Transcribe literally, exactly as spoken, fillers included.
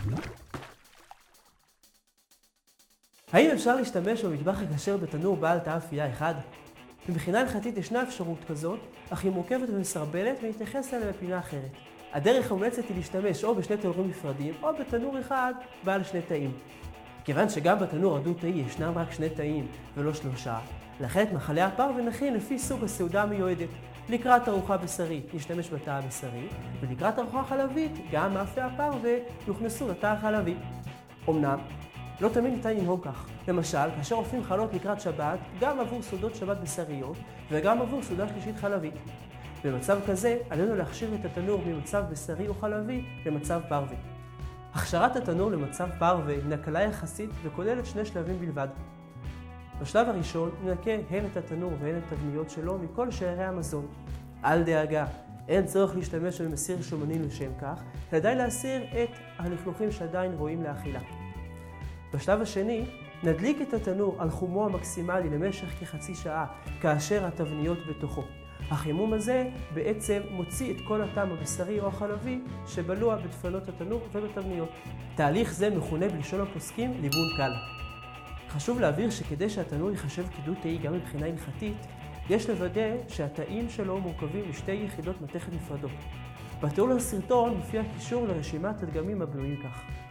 האם אפשר להשתמש במטבח הכשר בתנור בעל תא אפייה אחד? מבחינה הלכתית ישנה אפשרות כזאת, אך היא מורכבת ומסרבלת ונתייחס אליה בפינה אחרת. הדרך המומלצת היא להשתמש או בשני תנורים נפרדים או בתנור אחד בעל שני תאים. כיוון שגם בתנור הדו-תאי ישנם רק שני תאים ולא שלושה, לכן את מאכלי הפרווה נכין לפי סוג הסעודה המיועדת. לקראת ארוחה בשרית נשתמש בתא הבשרי, ולקראת ארוחה חלבית גם מאפי הפרווה יוכנסו לתא החלבי. אמנם, לא תמיד ניתן לנהוג כך. למשל, כאשר אופים חלות לקראת שבת, גם עבור סעודות שבת בשריות וגם עבור סעודה שלישית חלבית. במצב כזה, עלינו להכשיר את התנור ממצב בשרי או חלבי למצב פרווה. הכשרת התנור למצב פרווה הינה קלה יחסית וכוללת שני שלבים בלבד. בשלב הראשון ננקה הן את התנור והן את התבניות שלו מכל שארי המזון. אל דאגה, אין צורך להשתמש במסיר שומנים לשם כך, כדאי להסיר את הלכלוכים שעדיין ראויים לאכילה. בשלב השני, נדליק את התנור על חומו המקסימלי למשך כחצי שעה, כאשר התבניות בתוכו. החימום הזה בעצם מוציא את כל הטעם הבשרי או החלבי שבלוע בדפנות התנור ובתבניות. תהליך זה מכונה בלשון הפוסקים ליבון קל. חשוב להבהיר שכדי שהתנור ייחשב כדו-תאי גם מבחינה הלכתית, יש לוודא שהתאים שלו מורכבים משתי יחידות מתכת נפרדות. בתיאור לסרטון מופיע קישור לרשימת הדגמים הבנויים כך.